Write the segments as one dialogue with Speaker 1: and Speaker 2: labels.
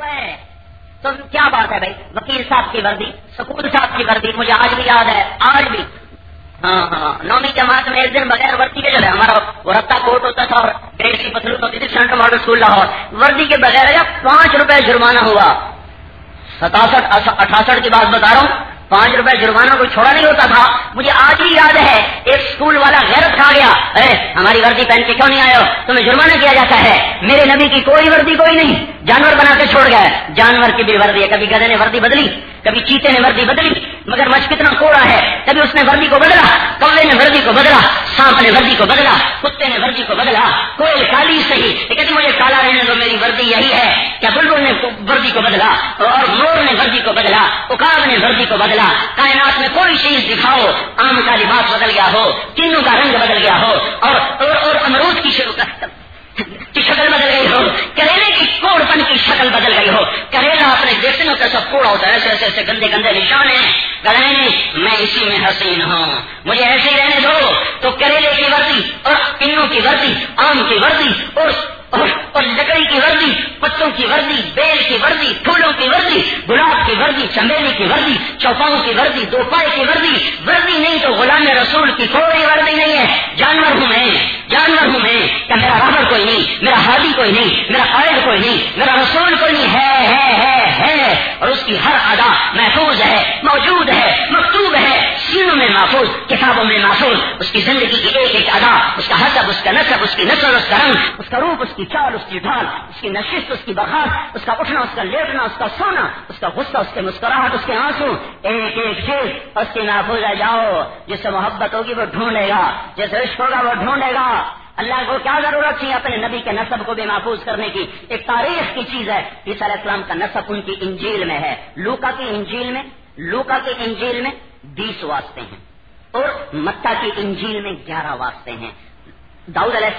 Speaker 1: ہے تو کیا بات ہے بھائی، وکیل صاحب کی وردی، سکول صاحب کی وردی مجھے آج بھی یاد ہے، آج بھی. ہاں 9ویں جماعت میں ایک دن بغیر وردی کے جو ہے ہمارا وہ رتا کوٹ ہوتا تھا اور ڈیڑھ کی پتلون ہوتی تھی، سینٹرل ماڈل اسکول لاہور، وردی کے بغیر 5 روپے جرمانہ ہوا. 67-68 کی بات بتا رہا ہوں، 5 روپے جرمانہ کوئی چھوڑا نہیں ہوتا تھا. مجھے آج بھی یاد ہے ایک اسکول والا غیرت کھا گیا، ہماری وردی پہن کے کیوں نہیں آئے ہو، تمہیں جرمانہ کیا جاتا ہے. میرے نبی کی کوئی وردی کوئی نہیں، جانور بنا کے چھوڑ گئے. جانور کی بھی وردی ہے، کبھی گدھے نے وردی بدلی، کبھی چیتے نے وردی بدلی، مگر مچھ کتنا کوڑا ہے، کبھی اس نے وردی کو بدلا، کوے نے وردی کو بدلا، سانپ نے وردی کو بدلا، کتے نے وردی کو بدلا. کوئی کالی صحیح لیکن مجھے کالا رہنے دو، میری وردی یہی ہے. کیا بلبل نے وردی کو بدلا اور مور نے وردی کو بدلا، عقاب نے وردی کو بدلا. کائنات میں کوئی چیز دکھاؤ، آم کا لباس بدل گیا ہو، تینوں کا رنگ بدل گیا ہو، اور امرود کی شکل بدل گئی ہو، کریلے کی کوڑ پن کی شکل بدل گئی ہو. کریلا اپنے دیکھتے ہیں کیسا کوڑا ہوتا ہے، ایسے ایسے گندے گندے نشان ہیں. کہیں میں اسی میں حسین ہوں، مجھے ایسے ہی رہنے دو. تو کریلے کی وردی اور پنوں کی وردی، آم کی وردی اور لکڑی کی وردی، پتوں کی وردی، بیل کی وردی، پھولوں کی وردی، گلاب کی وردی، چمیلی کی وردی، چوپاؤں کی وردی، دو پائے کی وردی. وردی نہیں تو غلام رسول کی کوئی وردی نہیں ہے. جانور ہوں میں، جانور ہوں میں. کیا میرا رابر کوئی نہیں، میرا ہادی کوئی نہیں، میرا قائد کوئی نہیں، میرا رسول کوئی نہیں ہے. اور اس کی ہر ادا محفوظ ہے، موجود ہے، مکتوب ہے، سینوں میں محفوظ، کتابوں میں محفوظ. اس کی زندگی کی ایک ایک ادا، اس کا حسب، اس کا نسب، اس کی نسل، اس کا رنگ، اس کا روپ، اس کی چال، اس کی ڈھال، اس کی نشست، اس کی بخار، اس کا اٹھنا، اس کا لیٹنا، اس کا سونا، اس کا غصہ، اس کی مسکراہٹ، اس کے آنسو، ایک ایک چیز اس کی محفوظ ہے. جاؤ، جس سے محبت ہوگی وہ ڈھونڈے گا، جیسے عشق ہوگا وہ ڈھونڈے گا. اللہ کو کیا ضرورت تھی اپنے نبی کے نسب کو بھی محفوظ کرنے کی؟ ایک تاریخ کی چیز ہے. عیسیٰ علیہ السلام کا نسب ان کی انجیل میں ہے. لوکا کی انجیل میں 20 واسطے ہیں اور متی کی انجیل میں 11 واسطے ہیں. داؤد علیہ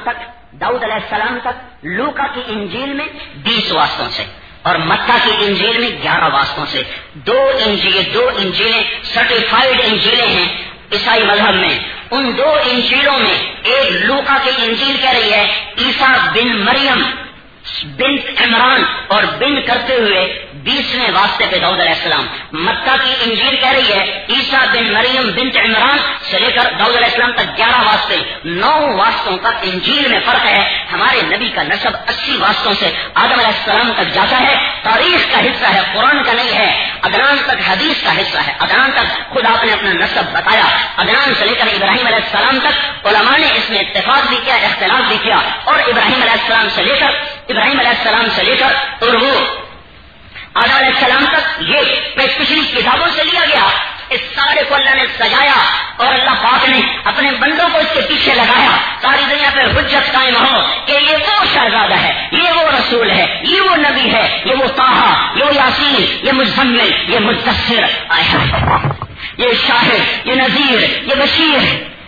Speaker 1: السلام تک لوکا کی انجیل میں 20 واسطوں سے اور متی کی انجیل میں 11 واسطوں سے. دو انجیلیں سرٹیفائیڈ انجیلیں ہیں عیسائی مذہب میں. ان 2 انجیلوں میں ایک لوکا کی انجیل کہہ رہی ہے عیسیٰ بن مریم بنت عمران اور بن کرتے ہوئے 20ویں واسطے پہ داؤد علیہ السلام. متی کی انجیل کہہ رہی ہے عیسیٰ بن مریم بنت عمران سے لے کر داؤد علیہ السلام تک 11 واسطے. 9 واسطوں کا انجیل میں فرق ہے. ہمارے نبی کا نسب 80 واسطوں سے آدم علیہ السلام تک جاتا ہے. تاریخ کا حصہ ہے، قرآن کا نہیں ہے. عدنان تک حدیث کا حصہ ہے. عدنان تک خود آپ نے اپنا نسب بتایا. عدنان سے لے کر ابراہیم علیہ السلام تک علماء نے اس میں اتفاق بھی کیا، اختلاف بھی کیا. اور ابراہیم علیہ السلام سے لے کر اور وہ آدم علیہ السلام تک یہ پچھلی کتابوں سے لیا گیا. اس سارے کو اللہ نے سجایا اور اللہ پاک نے اپنے بندوں کو اس کے پیچھے لگایا. ساری دنیا پہ حجت قائم ہو کہ یہ وہ شہزادہ ہے، یہ وہ رسول ہے، یہ وہ نبی ہے، یہ وہ طٰہٰ، یہ وہ یاسین، یہ مزمل، یہ مدثر، یہ شاہد، یہ نذیر، یہ بشیر،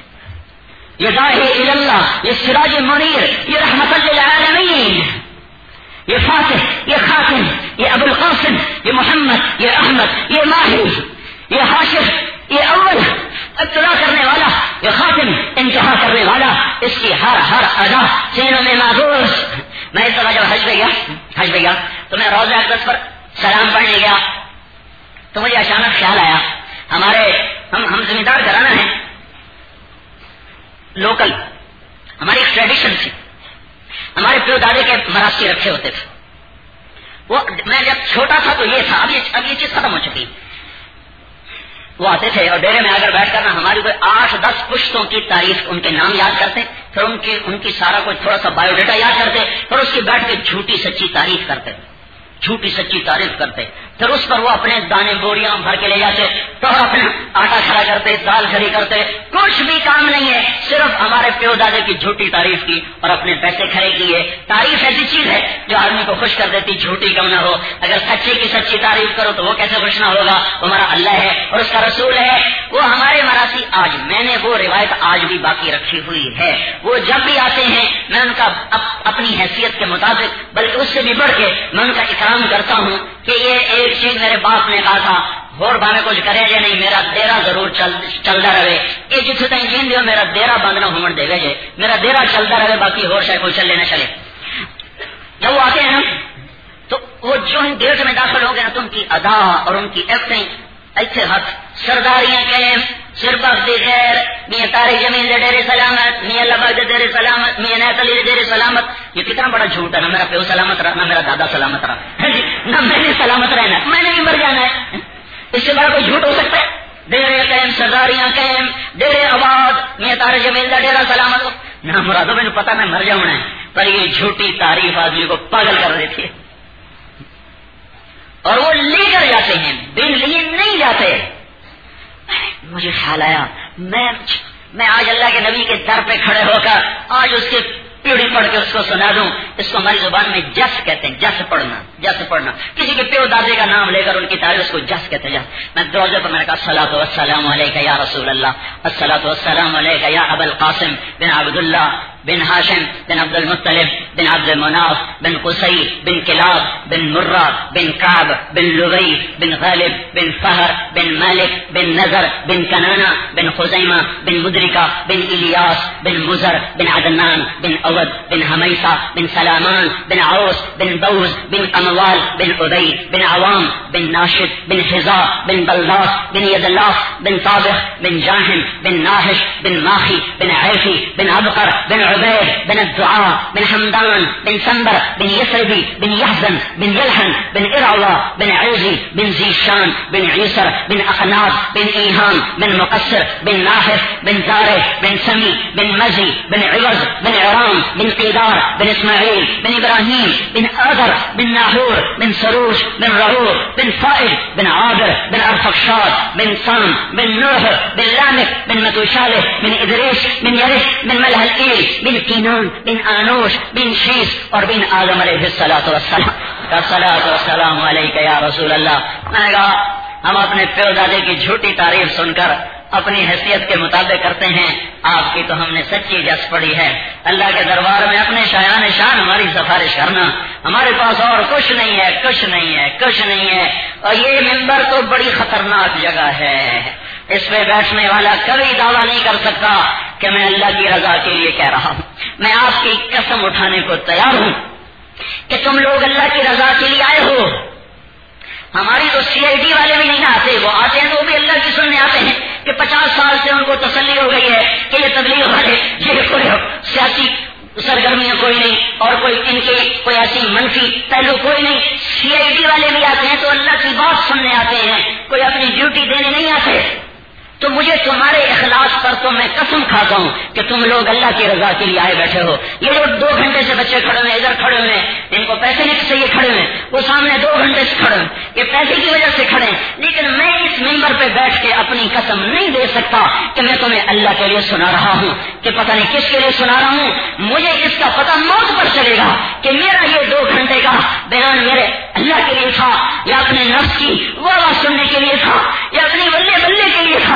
Speaker 1: یہ داعی الی اللہ، یہ سراج منیر، یہ رحمت للعالمین، یہ فاتح، یہ خاتم، یہ ابو القاسم، یہ محمد، یہ احمد، یہ ماہی، یہ حاشر، یہ اول، ابتدا کرنے والا، یہ خاتم، انتہا کرنے والا. اس کی ہر ادا سینوں میں محفوظ. میں اس طرح جب حج گیا تو میں روضہ اقدس پر سلام پڑھنے گیا تو مجھے اچانک خیال آیا ہم زمیندار گھرانہ ہیں لوکل. ہماری ایک ٹریڈیشن تھی، ہمارے پیو دادے کے مراثی رکھے ہوتے تھے. وہ میں جب چھوٹا تھا تو یہ تھا، اب یہ چیز ختم ہو چکی. وہ آتے تھے اور ڈیرے میں اگر بیٹھ کر ہماری کوئی 8-10 پشتوں کی تعریف، ان کے نام یاد کرتے، پھر ان کی سارا کوئی تھوڑا سا بایو ڈیٹا یاد کرتے، پھر اس کی بیٹھ کے جھوٹی سچی تعریف کرتے، پھر اس پر وہ اپنے دانے بوریاں بھر کے لے جاتے، تو اپنا آٹا کھڑا کرتے، دال کھڑی کرتے. کچھ بھی کام نہیں ہے، صرف ہمارے پیو دادے کی جھوٹی تعریف کی اور اپنے پیسے کھڑے کیے. تعریف ایسی چیز ہے جو آدمی کو خوش کر دیتی، جھوٹی کم نہ ہو. اگر سچے کی سچی تعریف کرو تو وہ کیسے خوش نہ ہوگا. ہمارا اللہ ہے اور اس کا رسول ہے. وہ ہمارے مراسی آج میں نے وہ روایت آج بھی باقی رکھی ہوئی ہے. وہ جب بھی آتے ہیں میں ان کا اپنی حیثیت کے مطابق بلکہ اس سے بھی بڑھ کے میں ان کا اکرام کرتا ہوں کہ یہ ایک چیز میرے باپ نے کہا تھا، ہوڑ بانے کچھ کرے جے نہیں، میرا دیرا ضرور چلتا رہے. یہ جتنے تک جین دیو میرا دیرا بند نہ ہومن دے گے جے، میرا دیرا چلتا رہے، باقی ہور شاید کوئی چلے نہ چلے. جب وہ آتے ہیں نا تو وہ جو ہی گیٹ میں داخل ہو گئے نا تو ان کی ادا اور ان کی ایکٹنگ ایسے ہاتھ سرداریاں قائم صرف غیر میاں طارق جمیل دے ڈیرے سلامت، میاں لبا دے ڈیرے سلامت، میاں نیت علی دے ڈیرے سلامت. یہ کتنا بڑا جھوٹ ہے. نہ میرا پیو سلامت رہا، نہ میرا دادا سلامت رہا، نہ میں نے سلامت رہنا، میں نے بھی مر جانا ہے. اس سے بڑا کوئی جھوٹ ہو سکتا ہے؟ ڈیرے قائم سرداریاں قائم ڈیرے آباد میاں طارق جمیل دا ڈیرا سلامت. نہ مرادو میں نے پتا میں مر جاؤں ہے، پر یہ جھوٹی تعریف آدمی کو پاگل کر دیتی ہے. اور وہ لے کر جاتے ہیں، بن لیے نہیں جاتے. مجھے خیال آیا میں آج اللہ کے نبی کے در پہ کھڑے ہو کر آج اس کے پیڑھی پڑھ کے اس کو سنا دوں. اس کو ہماری زبان میں جس کہتے ہیں، جس پڑھنا. کسی کے پیو دادے کا نام لے کر ان کی تعریف اس کو جس کہتے ہیں. میں دروازے پر میں نے کہا الصلاۃ والسلام علیک یا رسول اللہ، الصلاۃ والسلام علیک یا ابا القاسم بن عبد اللہ بن ہاشم بن عبد المطلب بن عبد مناف بن قصی بن کلاب بن مرہ بن کعب بن لغی بن غالب بن فہر بن مالک بن نذر بن کنانا بن خزیمہ بن مدرکہ بن الیاس بن مزر بن عدنان بن اود بن حمیسہ بن سلامان بن عوس بن بوز بن اموال بن عبی بن عوام بن ناشد بن حزا بن بلداس بن یدلاس بن طابخ بن جاہم بن ناحش بن ماخی بن عیفی بن عبقر بن عبید بن الدعاء بن حمدان بن سنبر بن يسربي بن يحزن بن يلحن بن إرعوى بن عيزي بن زيشان بن عيسر بن أخناف بن إيهام بن مقصر بن ناحف بن زارع بن سمي بن مزي بن عوز بن عرام بن قيدار بن إسماعيل بن إبراهيم بن آذر بن ناحور بن سروش بن رعوب بن فائد بن عابر بن أرفقشاد بن سام بن نوح بن لامك بن متوشالح بن إدريس بن يرث بن ملح الإيل بن کینان بن آنوش بن شیس اور بن آدم علیہ السلام علیک یا رسول اللہ. میں نے کہا ہم اپنے پیو دادے کی جھوٹی تعریف سن کر اپنی حیثیت کے مطابق کرتے ہیں، آپ کی تو ہم نے سچی جس پڑی ہے. اللہ کے دربار میں اپنے شایان شان ہماری سفارش کرنا. ہمارے پاس اور کچھ نہیں ہے. اور یہ ممبر تو بڑی خطرناک جگہ ہے. اس پہ بیٹھنے والا کبھی دعویٰ نہیں کر سکتا کہ میں اللہ کی رضا کے لیے کہہ رہا ہوں. میں آپ کی قسم اٹھانے کو تیار ہوں کہ تم لوگ اللہ کی رضا کے لیے آئے ہو. ہماری تو CID والے بھی نہیں آتے، وہ آتے ہیں تو بھی اللہ کی سننے آتے ہیں کہ 50 سال سے ان کو تسلی ہو گئی ہے کہ یہ تبلیغ والے یہ کوئی سیاسی سرگرمیاں کوئی نہیں اور کوئی ان کے کوئی ایسی منفی پہلو کوئی نہیں. CID والے بھی آتے ہیں تو اللہ کی بات سننے آتے ہیں، کوئی اپنی ڈیوٹی دینے نہیں آتے. تو مجھے تمہارے اخلاص پر تو میں قسم کھاتا ہوں کہ تم لوگ اللہ کی رضا کے لیے آئے بیٹھے ہو. یہ لوگ 2 گھنٹے سے بچے کھڑے ہوئے ادھر کھڑے ہوئے، ان کو پیسے نہیں سے یہ کھڑے ہوئے، وہ سامنے 2 گھنٹے سے کھڑے ہوئے، یہ پیسے کی وجہ سے کھڑے ہیں. لیکن میں اس ممبر پہ بیٹھ کے اپنی قسم نہیں دے سکتا کہ میں تمہیں اللہ کے لیے سنا رہا ہوں کہ پتہ نہیں کس کے لیے سنا رہا ہوں. مجھے اس کا پتہ موت پر چلے گا کہ میرا یہ 2 گھنٹے کا بیان میرے اللہ کے لیے تھا یا اپنے نفس کی وہ آواز سننے کے لیے تھا یا اپنی بلے کے لیے تھا.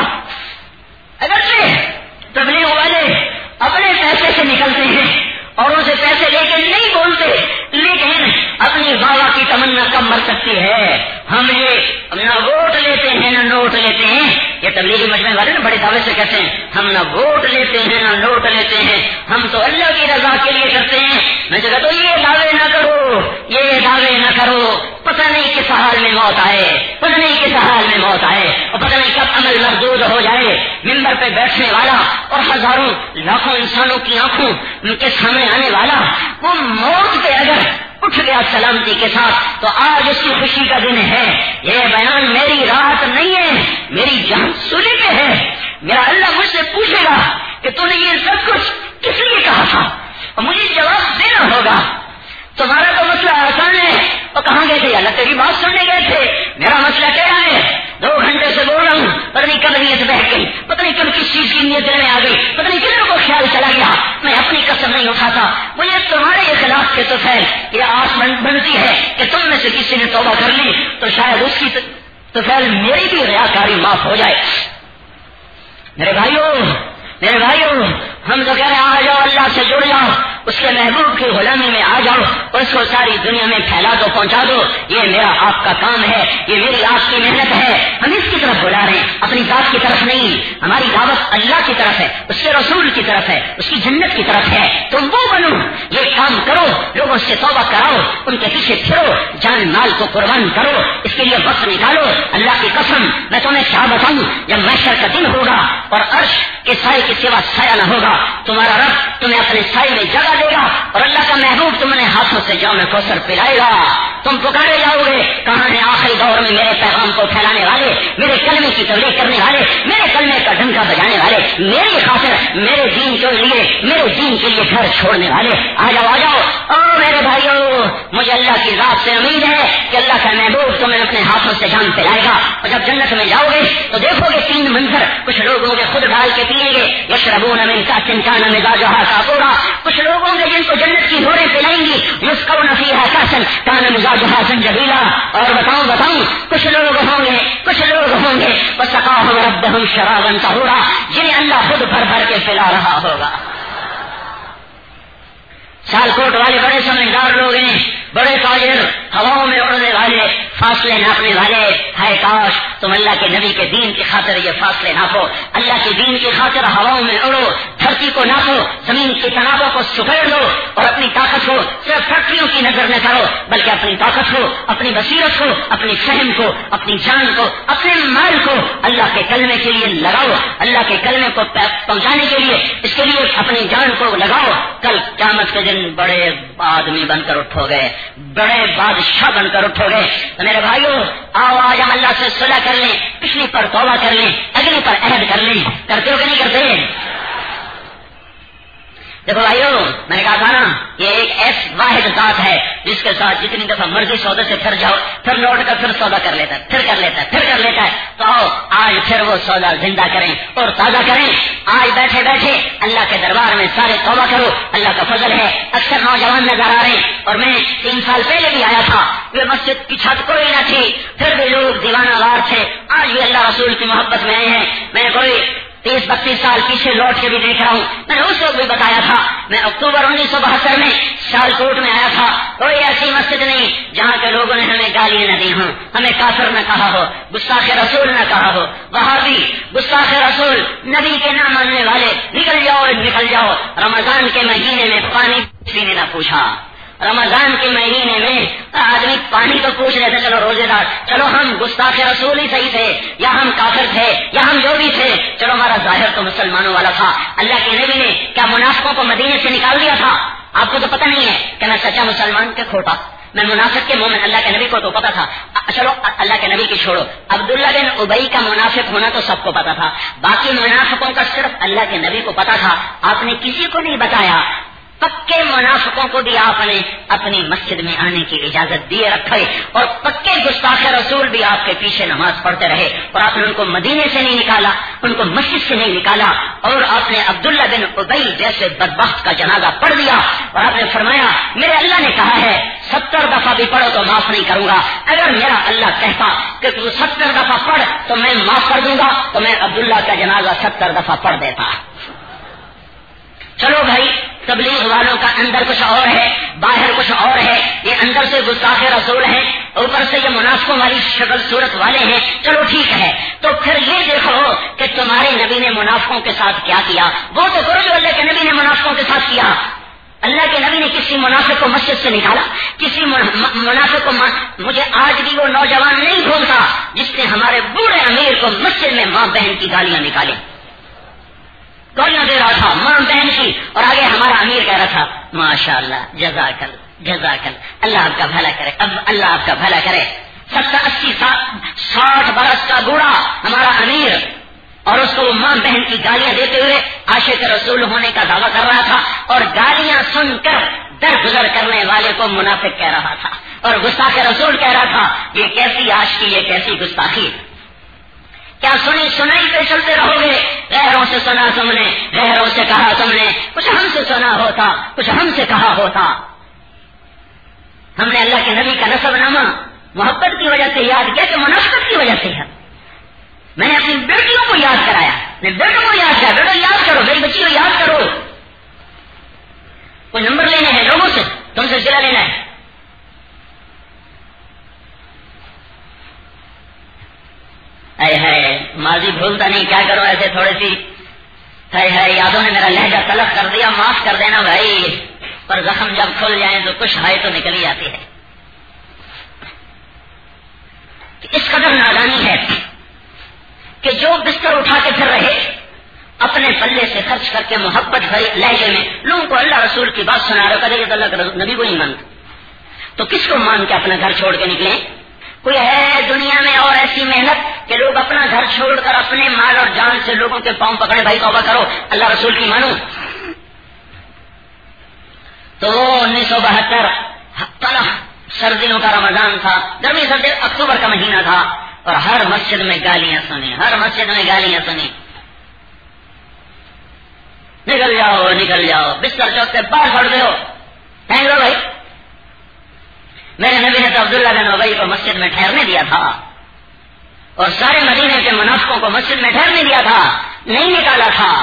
Speaker 1: اگرچہ تبلیغ والے اپنے پیسے سے نکلتے ہیں اور اسے پیسے لے کے نہیں بولتے، لیکن اپنی واہ کی تمنا کم مر سکتی ہے. ہم یہ نہ ووٹ لیتے ہیں نہ نوٹ لیتے ہیں. یہ تبلیغی مجمع والے نا بڑے دعوے سے کہتے ہیں ہم نہ ووٹ لیتے ہیں نہ نوٹ لیتے ہیں، ہم تو اللہ کی رضا کے لیے کرتے ہیں. میں کہتا تو یہ دعوے نہ کرو، یہ دعوے نہ کرو. پتہ نہیں کس حال میں موت آئے، پتہ نہیں کس حال میں موت آئے، اور پتہ نہیں کب عمل مردود ہو جائے. ممبر پہ بیٹھنے والا اور ہزاروں لاکھوں انسانوں کی آنکھوں ان کے سامنے آنے والا وہ موت پہ اگر اٹھ گیا سلامتی کے ساتھ تو آج اس کی خوشی کا دن ہے. یہ بیان میری راحت نہیں ہے، میری جان سولی پہ ہے. میرا اللہ مجھ سے پوچھے گا کہ تو نے یہ سب کچھ کس لیے کہا تھا، اور مجھے جواب دینا ہوگا. تمہارا تو مسئلہ آسان ہے، اور کہاں گئے تھے؟ اللہ تیری بات سننے گئے تھے. میرا مسئلہ کیا ہے؟ 2 گھنٹے سے بول رہا ہوں، پتہ نہیں کب نیت بہہ گئی، پتہ نہیں کب کس چیز کی نیت دل میں آ گئی، پتہ نہیں کتنے کو خیال چلا گیا. میں اپنی قسم نہیں اٹھاتا. مجھے تمہارے اخلاق کے طفیل یہ آس بنتی ہے کہ تم میں سے کسی نے توبہ کر لی تو شاید اس کی طفیل میری بھی ریاکاری معاف ہو جائے. میرے بھائیوں ہم تو کہہ رہے ہیں آ جاؤ اللہ سے جڑ جاؤ، اس کے محبوب کی غلامی میں آ جاؤ اور اس کو ساری دنیا میں پھیلا دو، پہنچا دو. یہ میرا آپ کا کام ہے، یہ میری آپ کی محنت ہے. ہم اس کی طرف بلا رہے ہیں، اپنی ذات کی طرف نہیں. ہماری دعوت اللہ کی طرف ہے، اس کے رسول کی طرف ہے، اس کی جنت کی طرف ہے. تم وہ بنو، یہ کام کرو، لوگوں لوگوں سے توبہ کراؤ، ان کے پیچھے پھرو، جان مال کو قربان کرو، اس کے لیے وقت نکالو۔ اللہ کی قسم میں تمہیں کیا بتاؤں، جب محشر کا دن ہوگا اور عرش کے سائے کے سوا سایہ نہ ہوگا، تمہارا رب تمہیں اپنے سائے میں جگہ دے گا اور اللہ کا محبوب تمہیں ہاتھوں سے جام کوثر پلائے گا۔ تم پکارے جاؤ گے، کہاں ہے آخری دور میں میرے پیغام کو پھیلانے والے، میرے کلمے کی تبلیغ کرنے والے، میرے کلمے کا ڈنکا بجانے والے، میری خاطر میرے دین کے لیے، میرے دین کے لیے گھر چھوڑنے والے؟ آ جاؤ آ جاؤ۔ او میرے بھائیو، مجھے اللہ کی ذات سے امید ہے کہ اللہ کا محبوب تمہیں اپنے ہاتھوں سے جام پلائے گا، اور جب جنت میں جاؤ گے تو دیکھو گے تین منظر، کچھ لوگ ہوں گے خود ڈال کے پیئیں گے، یشربون من کأس کان مزاجها کافورا، کچھ لوگ ہوں گے جن کو جنت کی نوریں پلائیں گی، یسقون فیہا کأسا کان مزاجها زنجبیلا، اور بتاؤں کچھ لوگ ہوں گے وسقاهم ربهم شرابا طہورا، جنہیں اللہ خود بھر بھر کے پلا رہا ہوگا۔ سیالکوٹ والے بڑے سمجھدار لوگ ہیں، بڑے تاجر، ہواؤں میں اڑنے والے، فاصلے ناپنے والے، ہے کاش تم اللہ کے نبی کے دین کی خاطر یہ فاصلے ناپو، اللہ کے دین کی خاطر ہواؤں میں اڑو، دھرتی کو ناپو، زمین کی تنابوں کو سکیڑ لو، اور اپنی طاقت کو صرف فیکٹریوں کی نظر نہ کرو، بلکہ اپنی طاقت کو، اپنی بصیرت کو، اپنی فہم کو، اپنی جان کو، اپنے مال کو اللہ کے کلمے کے لیے لگاؤ، اللہ کے کلمے کو پہنچانے کے لیے، اس کے لیے اپنی جان کو لگاؤ۔ کل قیامت کے دن بڑے آدمی بن کر اٹھو گے، بڑے بادشاہ بن کر اٹھو گے۔ تو میرے بھائیو، آؤ آج ہم اللہ سے صلح کر لیں، پچھلی پر توبہ کر لیں، اگلی پر عہد کر لیں۔ کرتے ہو کہ نہیں کرتے؟ دیکھو بھائیو، میں نے کہا تھا نا، یہ ایک ایس واحد ذات ہے جس کے ساتھ جتنی دفعہ مرضی سودے سے پھر جاؤ، پھر لوٹ کر پھر سودا کر لیتا ہے، پھر کر لیتا ہے۔ تو آؤ آج پھر وہ سودا زندہ کریں اور تازہ کریں۔ آج بیٹھے بیٹھے اللہ کے دربار میں سارے توبہ کرو، اللہ کا فضل ہے۔ اکثر نوجوان نظر آ رہے ہیں، اور میں 3 سال پہلے بھی آیا تھا، وہ مسجد کی چھت کوئی نہ تھی، پھر بھی لوگ دیوانہ وار تھے۔ آج بھی اللہ رسول کی محبت میں آئے ہیں۔ میں کوئی 30-32 سال پیچھے لوٹ کے بھی دیکھ رہا ہوں، میں نے اس وقت بھی بتایا تھا، میں اکتوبر 1972 میں سیالکوٹ میں آیا تھا، کوئی ایسی مسجد نہیں جہاں کے لوگوں نے ہمیں گالیاں نہ دی ہوں، ہمیں کافر نہ کہا ہو، گستاخ رسول نہ کہا ہو، وہابی، گستاخ رسول، نبی کے نہ ماننے والے، نکل جاؤ۔ رمضان کے مہینے میں پانی پینے نہ پوچھا، رمضان کے مہینے میں آدمی پانی تو پوچھ رہے تھے، چلو روزے دار، چلو ہم گستاخ رسول ہی صحیح تھے، یا ہم کافر تھے، یا ہم جو بھی تھے، چلو ہمارا ظاہر تو مسلمانوں والا تھا۔ اللہ کے نبی نے کیا منافقوں کو مدینے سے نکال دیا تھا؟ آپ کو تو پتہ نہیں ہے کہ میں سچا مسلمان کے کھوٹا، میں منافق کے مومن، اللہ کے نبی کو تو پتا تھا۔ چلو اللہ کے نبی کی چھوڑو، عبداللہ بن ابئی کا منافق ہونا تو سب کو پتا تھا، باقی منافقوں کا صرف اللہ کے نبی کو پتا تھا، آپ نے کسی کو نہیں بتایا۔ پکے منافقوں کو بھی آپ نے اپنی مسجد میں آنے کی اجازت دیے رکھے، اور پکے گستاخ رسول بھی آپ کے پیچھے نماز پڑھتے رہے، اور آپ نے ان کو مدینے سے نہیں نکالا، ان کو مسجد سے نہیں نکالا، اور آپ نے عبداللہ بن ابئی جیسے بدبخت کا جنازہ پڑھ دیا، اور آپ نے فرمایا میرے اللہ نے کہا ہے 70 دفعہ بھی پڑھو تو معاف نہیں کروں گا، اگر میرا اللہ کہتا کہ تو 70 دفعہ پڑھ تو میں معاف کر دوں گا تو میں عبداللہ کا جنازہ 70 دفعہ پڑھ دیتا۔ چلو بھائی، تبلیغ والوں کا اندر کچھ اور ہے، باہر کچھ اور ہے، یہ اندر سے گستاخ رسول ہیں، اوپر سے یہ منافقوں والی شکل صورت والے ہیں، چلو ٹھیک ہے، تو پھر یہ دیکھو کہ تمہارے نبی نے منافقوں کے ساتھ کیا کیا، وہ تو کرو جو اللہ کے نبی نے منافقوں کے ساتھ کیا۔ اللہ کے نبی نے کسی منافق کو مسجد سے نکالا، کسی منافق کو مجھے آج بھی وہ نوجوان نہیں بھولتا جس نے ہمارے بوڑھے امیر کو مسجد میں ماں بہن کی گالیاں نکالی، گالیاں دے رہا تھا ماں بہن کی، اور آگے ہمارا امیر کہہ رہا تھا ماشاء اللہ جزاک اللہ آپ کا بھلا کرے، اب اللہ آپ کا بھلا کرے۔ 70-80-60 برس کا بوڑھا ہمارا امیر، اور اس کو ماں بہن کی گالیاں دیتے ہوئے عاشق رسول ہونے کا دعویٰ کر رہا تھا، اور گالیاں سن کر درگزر کرنے والے کو منافق کہہ رہا تھا، اور گستاخ رسول کہہ رہا تھا یہ کیسی عاشقی، یہ کیسی گستاخی۔ کیا سنائی پہ چلتے رہو گے؟ غیروں سے سنا تم نے، غیروں سے کہا تم نے، کچھ ہم سے سنا ہوتا، کچھ ہم سے کہا ہوتا۔ ہم نے اللہ کے نبی کا نسب نامہ محبت کی وجہ سے یاد کیا کہ منافقت کی وجہ سے ہے۔ میں نے اپنی بیٹیوں کو یاد کرایا، میں بیٹوں کو یاد کرایا، بیٹا یاد کرو، میری بچی کو یاد کرو۔ کوئی نمبر لینے ہیں لوگوں سے، تم سے صلہ لینا ہے۔ ہے ماضی بھولتا نہیں، کیا کرو ایسے تھوڑی سی ہے یادوں نے میرا لہجہ تلخ کر دیا، معاف کر دینا بھائی۔ پر زخم جب کھل جائیں تو کچھ ہائے تو نکل ہی آتی ہے. اس قدر نادانی ہے کہ جو بستر اٹھا کے پھر رہے اپنے پلے سے خرچ کر کے محبت بھری لہجے میں لوگوں کو اللہ رسول کی بات سنا رہے کرے کہ اللہ کے نبی کو نہیں مانتے تو کس کو مان کے اپنا گھر چھوڑ کے نکلیں؟ کوئی ہے دنیا میں اور ایسی محنت کہ لوگ اپنا گھر چھوڑ کر اپنے مال اور جان سے لوگوں کے پاؤں پکڑے بھائی توبہ کرو اللہ رسول کی مانو. تو 1972 سردیوں کا رمضان تھا, گرمی سردی اکتوبر کا مہینہ تھا اور ہر مسجد میں گالیاں سنی, ہر مسجد میں گالیاں سنی. نکل جاؤ نکل جاؤ, بستر چوک سے باہر پڑ گئے ہو, پھینک لو بھائی. میرے نبی نے تو عبداللہ بن ابی کو مسجد میں ٹھہرنے دیا تھا اور سارے مدینے کے منافقوں کو مسجد میں ٹھہرنے دیا تھا, نہیں نکالا تھا.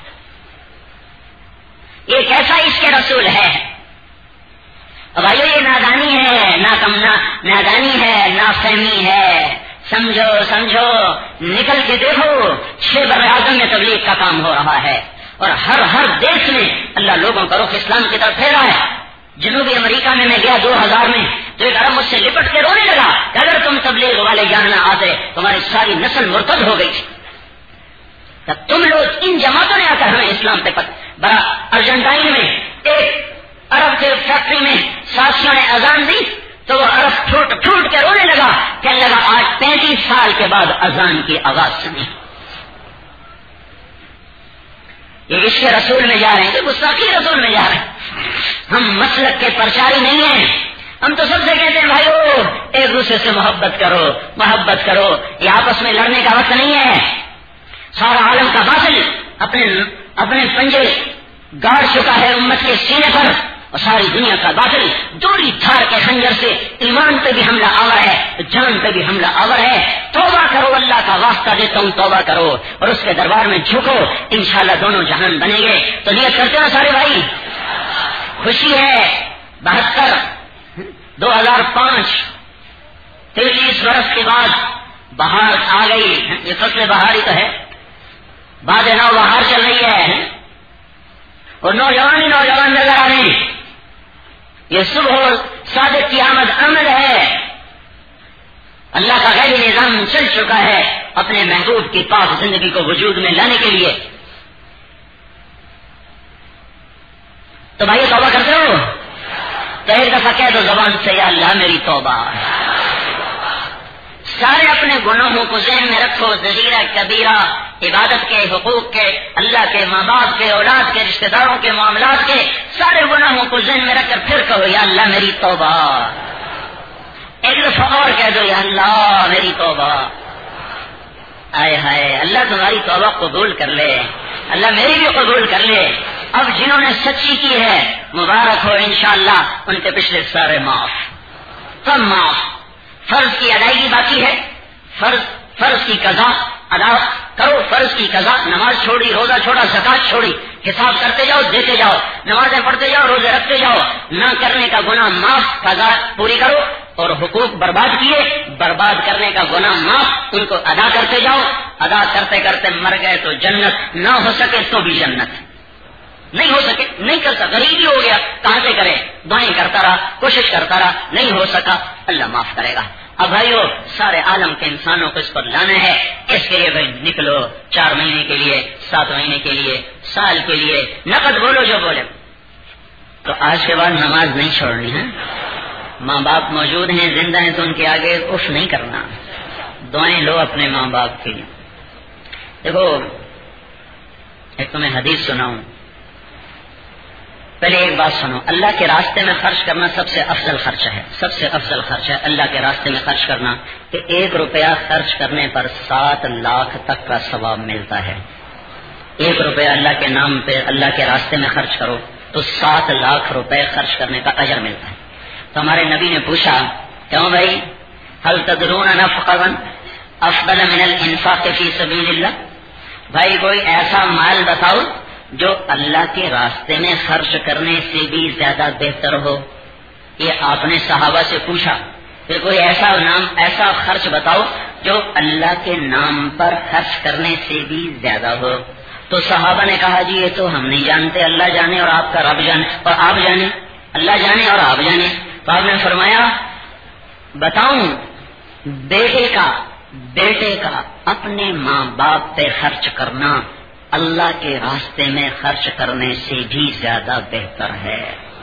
Speaker 1: یہ کیسا اس کے رسول ہے بھائیو؟ یہ نادانی ہے, نادانی ہے, نافہمی ہے. سمجھو سمجھو, نکل کے دیکھو 6 بر اعظم میں تبلیغ کا کام ہو رہا ہے اور ہر دیش میں اللہ لوگوں کا رخ اسلام کی طرف پھیرا ہے. جنوبی امریکہ میں گیا 2000 میں تو ایک عرب مجھ سے لپٹ کے رونے لگا کہ اگر تم تبلیغ والے جاننا آتے تمہاری ساری نسل مرتد ہو گئی. تب تم لوگ ان جماعتوں نے آ کر ہمیں اسلام پہ بڑا. ارجنٹائن میں ایک عرب کے فیکٹری میں ساتھیوں نے اذان دی تو وہ عرب ٹوٹ کے رونے لگا, کہنے لگا آج 35 سال کے بعد اذان کی آواز سنی. یہ اس کے رسول میں جا رہے ہیں کہ گستاخی رسول میں جا رہے ہیں. ہم مسلک کے پرچاری نہیں ہیں, ہم تو سب سے کہتے ہیں بھائیو ایک دوسرے سے محبت کرو. یہ آپس میں لڑنے کا وقت نہیں ہے. سارا عالم کا باطل اپنے پنجے گاڑ چکا ہے امت کے سینے پر اور ساری دنیا کا باطل دوری دھار کے خنجر سے ایمان پہ بھی حملہ آور ہے, جان پہ بھی حملہ آور ہے. توبہ کرو, اللہ کا واسطہ دیتا ہوں توبہ کرو اور اس کے دربار میں جھکو, انشاءاللہ دونوں جہان بنیں گے. تو نیت کرتے ہیں سارے بھائی؟ خوشی ہے 72 2005 23 برس کے بعد بہار آ گئی. یہ فصل بہاری تو ہے, باد نو بہار چل رہی ہے اور نوجوان ہی نوجوان نظر آ رہے ہیں. یہ صبح صادق کی آمد ہے. اللہ کا غیبی نظام چل چکا ہے اپنے محبوب کی پاک زندگی کو وجود میں لانے کے لیے. تو بھائی توبہ کرتے ہو تو ایک دفعہ کہہ دو زبان سے, یا اللہ میری توبہ. سارے اپنے گناہوں کو ذہن میں رکھو, صغیرہ کبیرہ, عبادت کے, حقوق کے, اللہ کے, ماں باپ کے, اولاد کے, رشتہ داروں کے, معاملات کے, سارے گناہوں کو ذہن میں رکھ کر پھر کہو یا اللہ میری توبہ. ایک دفعہ اور کہہ دو یا اللہ میری توبہ. آئے ہائے, اللہ تمہاری توبہ قبول کر لے, اللہ میری بھی قبول کر لے. اب جنہوں نے سچی کی ہے مبارک ہو, انشاءاللہ ان کے پچھلے سارے معاف, سب معاف. فرض کی ادائیگی باقی ہے, فرض کی قضا ادا کرو. فرض کی قضا, نماز چھوڑی, روزہ چھوڑا, زکات چھوڑی, حساب کرتے جاؤ, دیتے جاؤ, نمازیں پڑھتے جاؤ, روزے رکھتے جاؤ. نہ کرنے کا گناہ معاف, قضا پوری کرو. اور حقوق برباد کیے, برباد کرنے کا گناہ معاف, ان کو ادا کرتے جاؤ. ادا کرتے کرتے مر گئے تو جنت, نہ ہو سکے تو بھی جنت. نہیں ہو سکے, نہیں کر سکا, غریبی ہو گیا, کہاں سے کرے؟ دعائیں کرتا رہا, کوشش کرتا رہا, نہیں ہو سکا, اللہ معاف کرے گا. اب بھائیو سارے عالم کے انسانوں کو اس پر لانا ہے. اس کے لیے بھائی نکلو, 4 مہینے کے لیے, 7 مہینے کے لیے, سال کے لیے, نقد بولو جو بولے. تو آج کے بعد نماز نہیں چھوڑنی ہے. ماں باپ موجود ہیں, زندہ ہیں, تو ان کے آگے اف نہیں کرنا. دعائیں لو اپنے ماں باپ کی. دیکھو ایک تمہیں حدیث سناؤں, پہلے ایک بات سنو. اللہ کے راستے میں خرچ کرنا سب سے افضل خرچ ہے, سب سے افضل خرچ ہے اللہ کے راستے میں خرچ کرنا. کہ 1 روپیہ خرچ کرنے پر 7 لاکھ تک کا ثواب ملتا ہے. 1 روپیہ اللہ کے نام پہ اللہ کے راستے میں خرچ کرو تو 7 لاکھ روپے خرچ کرنے کا اجر ملتا ہے. تو ہمارے نبی نے پوچھا, کیوں بھائی, هل تدرون نفقا افضل من الانفاق فی سبیل اللہ؟ بھائی کوئی ایسا مال بتاؤ جو اللہ کے راستے میں خرچ کرنے سے بھی زیادہ بہتر ہو. یہ آپ نے صحابہ سے پوچھا. پھر کوئی ایسا خرچ بتاؤ جو اللہ کے نام پر خرچ کرنے سے بھی زیادہ ہو. تو صحابہ نے کہا جی یہ تو ہم نہیں جانتے, اللہ جانے اور آپ کا رب جانے اور آپ جانے. اللہ جانے اور آپ جانے. تو آپ نے فرمایا بتاؤں بیٹے کا اپنے ماں باپ پہ خرچ کرنا اللہ کے راستے میں خرچ کرنے سے بھی زیادہ بہتر ہے.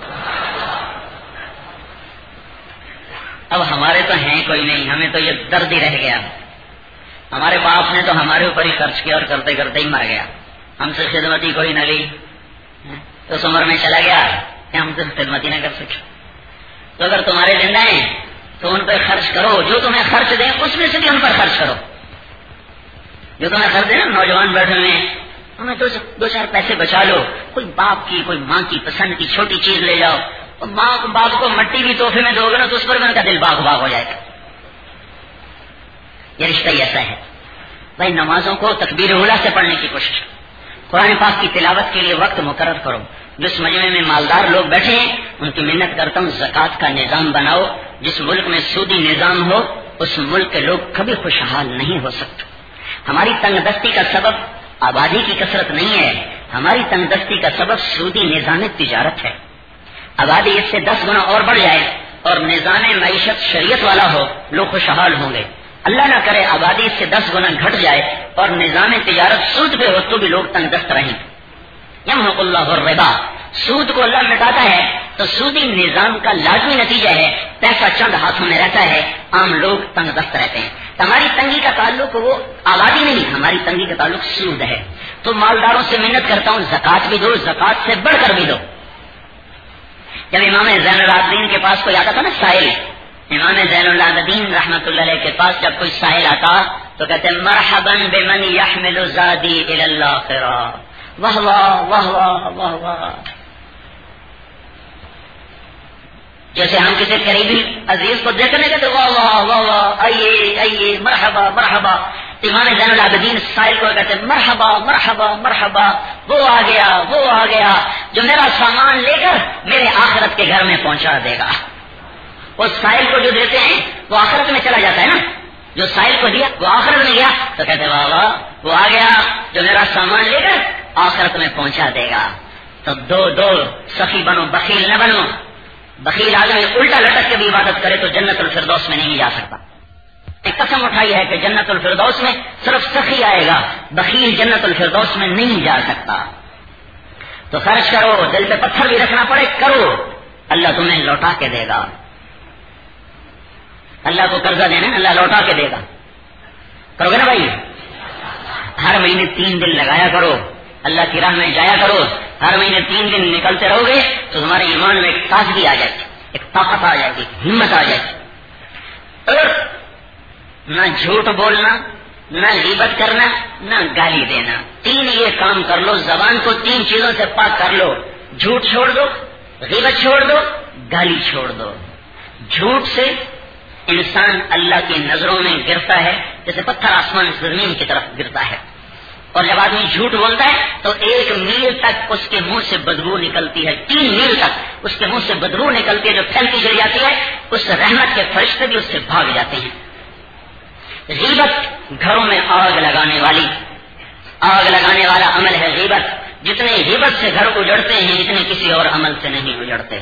Speaker 1: اب ہمارے تو ہیں کوئی نہیں, ہمیں تو یہ درد ہی رہ گیا. ہمارے باپ نے تو ہمارے اوپر ہی خرچ کیا اور کرتے کرتے ہی مر گیا. ہم سے خدمت ہی کوئی نہ لی تو اس عمر میں چلا گیا کہ ہم سے خدمت ہی نہ کر سکے. تو اگر تمہارے زندہ ہیں تو ان پہ خرچ کرو, جو تمہیں خرچ دیں اس میں سے بھی ان پر خرچ کرو. جو تمہیں خرچ دیں نا, نوجوان بیٹھے ہوئے ہمیں تو 2-4 پیسے بچا لو, کوئی باپ کی کوئی ماں کی پسند کی چھوٹی چیز لے جاؤ. ماں کو باپ کو مٹی بھی تحفے میں دو گے نا تو اس پر بھی ان کا دل باغ باغ ہو جائے گا. یہ رشتہ ہی ایسا ہے. بھائی نمازوں کو تکبیر اولیٰ سے پڑھنے کی کوشش کرو. قرآن پاک کی تلاوت کے لیے وقت مقرر کرو. جس مجمع میں مالدار لوگ بیٹھے ہیں ان کی منت کرتا ہوں زکوٰۃ کا نظام بناؤ. جس ملک میں سودی نظام ہو اس ملک کے لوگ کبھی خوشحال نہیں ہو سکتے. ہماری تنگ دستی کا سبب آبادی کی کثرت نہیں ہے, ہماری تنگ دستی کا سبب سودی نظام تجارت ہے. آبادی اس سے 10 گنا اور بڑھ جائے اور نظام معیشت شریعت والا ہو, لوگ خوشحال ہوں گے. اللہ نہ کرے آبادی اس سے 10 گنا گھٹ جائے اور نظام تجارت سود پہ ہو تو بھی لوگ تنگ دست رہیں. یمحق اللہ الربا, سود کو اللہ مٹاتا ہے. تو سودی نظام کا لازمی نتیجہ ہے پیسہ چند ہاتھوں میں رہتا ہے, عام لوگ تنگ دست رہتے ہیں. ہماری تنگی کا تعلق وہ آبادی نہیں, ہماری تنگی کا تعلق سود ہے. تو مالداروں سے منت کرتا ہوں زکوٰۃ بھی دو, زکوٰۃ سے بڑھ کر بھی دو. جب امام زین العابدین کے پاس کوئی آتا تھا نا سائل, امام زین العابدین رحمت اللہ علیہ کے پاس جب کوئی سائل آتا تو کہتے مرحبا بمن یحمل زادی الی الاخرہ, واہ واہ واہ واہ واہ واہ. جیسے ہم کسی قریبی عزیز کو دیکھنے کہتے واہ واہ واہ واہ, آئیے آئیے, مرحبا مرحبا. امام زین العابدین سائل کو کہتے مرحبا مرحبا مرحبا, وہ آ گیا جو میرا سامان لے کر میرے آخرت کے گھر میں پہنچا دے گا. اس سائل کو جو دیتے ہیں وہ آخرت میں چلا جاتا ہے نا, جو سائل کو دیا وہ آخرت میں گیا تو کہتے واہ واہ, وہ آ گیا جو میرا سامان لے کر آخرت میں پہنچا دے گا. تو دو سخی بنو, بخیل نہ بنو. بخیل آدمی الٹا لٹک کے بھی عبادت کرے تو جنت الفردوس میں نہیں جا سکتا. قسم اٹھائی ہے کہ جنت الفردوس میں صرف سخی آئے گا, بخیل جنت الفردوس میں نہیں جا سکتا. تو خرچ کرو, دل پہ پتھر بھی رکھنا پڑے کرو, اللہ تمہیں لوٹا کے دے گا. اللہ کو قرضہ دینا, اللہ لوٹا کے دے گا. کرو گے نا بھائی؟ ہر مہینے 3 دن لگایا کرو, اللہ کی راہ میں جایا کرو. ہر مہینے 3 دن نکلتے رہو گے تو تمہارے ایمان میں ایک تازگی آ جائے گی, ایک طاقت آ جائے گی, ہمت آ جائے گی. اور نہ جھوٹ بولنا, نہ غیبت کرنا, نہ گالی دینا. 3 یہ کام کر لو, زبان کو 3 چیزوں سے پاک کر لو. جھوٹ چھوڑ دو, غیبت چھوڑ دو, گالی چھوڑ دو. جھوٹ سے انسان اللہ کی نظروں میں گرتا ہے جیسے پتھر آسمان زمین کی طرف گرتا ہے. اور جب آدمی جھوٹ بولتا ہے تو 1 میل تک اس کے منہ سے بدبو نکلتی ہے, 3 میل تک اس کے منہ سے بدبو نکلتی ہے جو پھیلتی چلی جاتی ہے. اس رحمت کے فرشتے بھی اس سے بھاگ جاتے ہیں. غیبت گھروں میں آگ لگانے والا عمل ہے غیبت. جتنے غیبت سے گھر اجڑتے ہیں اتنے کسی اور عمل سے نہیں اجڑتے.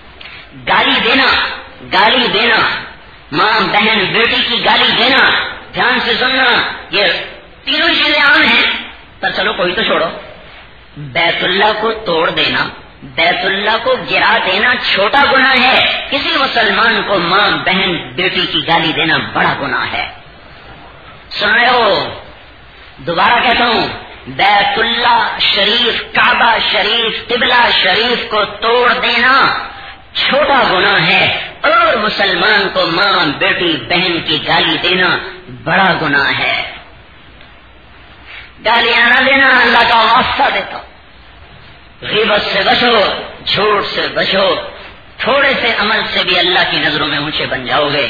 Speaker 1: گالی دینا, ماں بہن بیٹی کی گالی دینا, دھیان سے سننا, یہ 3 چیزیں عام ہیں. پر چلو کوئی تو چھوڑو. بیت اللہ کو توڑ دینا, بیت اللہ کو گرا دینا چھوٹا گناہ ہے. کسی مسلمان کو ماں بہن بیٹی کی گالی دینا بڑا گناہ ہے. سن رہے ہو؟ دوبارہ کہتا ہوں, بیت اللہ شریف, کعبہ شریف, قبلہ شریف کو توڑ دینا چھوٹا گناہ ہے, اور مسلمان کو ماں بیٹی بہن کی گالی دینا بڑا گناہ ہے. گالیاں نہ دینا, اللہ کا واسطہ دیتا. غیبت سے بچو, جھوٹ سے بچو. تھوڑے سے عمل سے بھی اللہ کی نظروں میں اونچے بن جاؤ گے.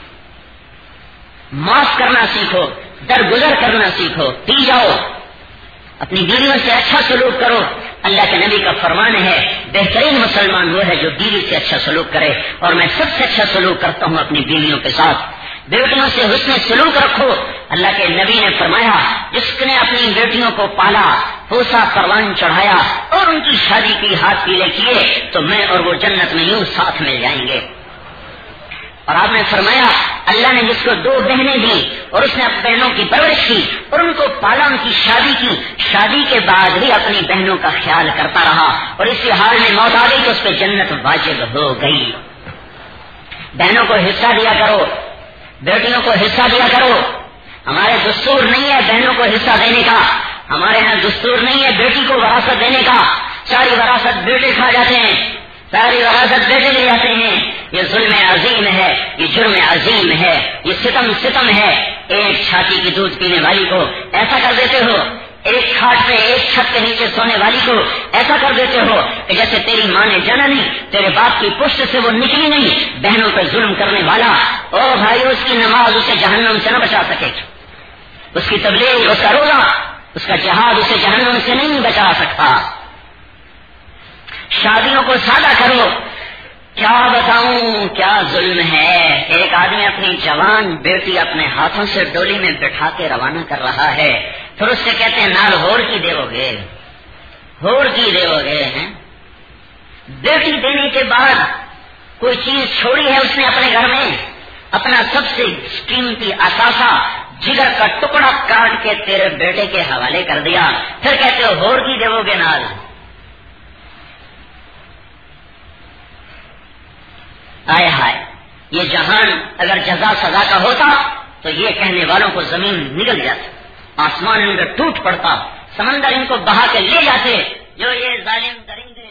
Speaker 1: معاف کرنا سیکھو, درگزر کرنا سیکھو, پی جاؤ. اپنی بیویوں سے اچھا سلوک کرو. اللہ کے نبی کا فرمان ہے بہترین مسلمان وہ ہے جو بیوی سے اچھا سلوک کرے, اور میں سب سے اچھا سلوک کرتا ہوں اپنی بیویوں کے ساتھ. بیٹیوں سے حسن سلوک رکھو. اللہ کے نبی نے فرمایا جس نے اپنی بیٹیوں کو پالا، پوسا، پروان چڑھایا اور ان کی شادی کی، ہاتھ پیلے کیے، تو میں اور وہ جنت میں یوں ساتھ مل جائیں گے۔ اور آپ نے فرمایا اللہ نے جس کو 2 بہنیں دی اور اس نے اپنی بہنوں کی پرورش کی اور ان کو پالا، ان کی شادی کی، شادی کے بعد بھی اپنی بہنوں کا خیال کرتا رہا اور اسی حال میں موت آ گئی تو اس پہ جنت واجب ہو گئی۔ بہنوں کو حصہ دیا کرو، بیٹیوں کو حصہ دیا کرو۔ ہمارے دستور نہیں ہے بہنوں کو حصہ دینے کا، ہمارے یہاں دستور نہیں ہے بیٹی کو وراثت دینے کا۔ ساری وراثت بیٹے کھا جاتے ہیں، ساری وراثت بیٹے لے جاتے ہیں۔ یہ ظلم عظیم ہے، یہ جرم عظیم ہے، یہ ستم ہے۔ ایک چھاتی کی دودھ پینے والی کو ایسا کر دیتے ہو، ایک کھاٹ پہ ایک چھت کے نیچے سونے والی کو ایسا کر دیتے ہو کہ جیسے تیری ماں نے جانا نہیں، تیرے باپ کی پشت سے وہ نکلی نہیں۔ بہنوں پہ ظلم کرنے والا، او بھائی، اس کی نماز اسے جہنم سے نہ بچا سکے، اس کی تبلیغ، اس کا روزہ، اس کا جہاد اسے جہنم سے نہیں بچا سکتا۔ شادیوں کو سادہ کرو۔ کیا بتاؤں کیا ظلم ہے۔ ایک آدمی اپنی جوان بیٹی اپنے ہاتھوں سے ڈولی میں بٹھا کے روانہ کر رہا ہے، پھر اس سے کہتے ہیں نال ہور کی دیو گے، ہور کی دیو گے۔ بیٹی دینے کے بعد کوئی چیز چھوڑی ہے اس نے اپنے گھر میں، اپنا سب سے قیمتی اثاثہ، جگر کا ٹکڑا کاٹ کے تیرے بیٹے کے حوالے کر دیا، پھر کہتے ہو ہور کی دیو گے نال۔ آئے ہائے، یہ جہان اگر جزا سزا کا ہوتا تو یہ کہنے والوں کو زمین نگل جاتی، آسمان ان پر ٹوٹ پڑتا، سمندر ان کو بہا کے لے جاتے، جو یہ ظالم درندے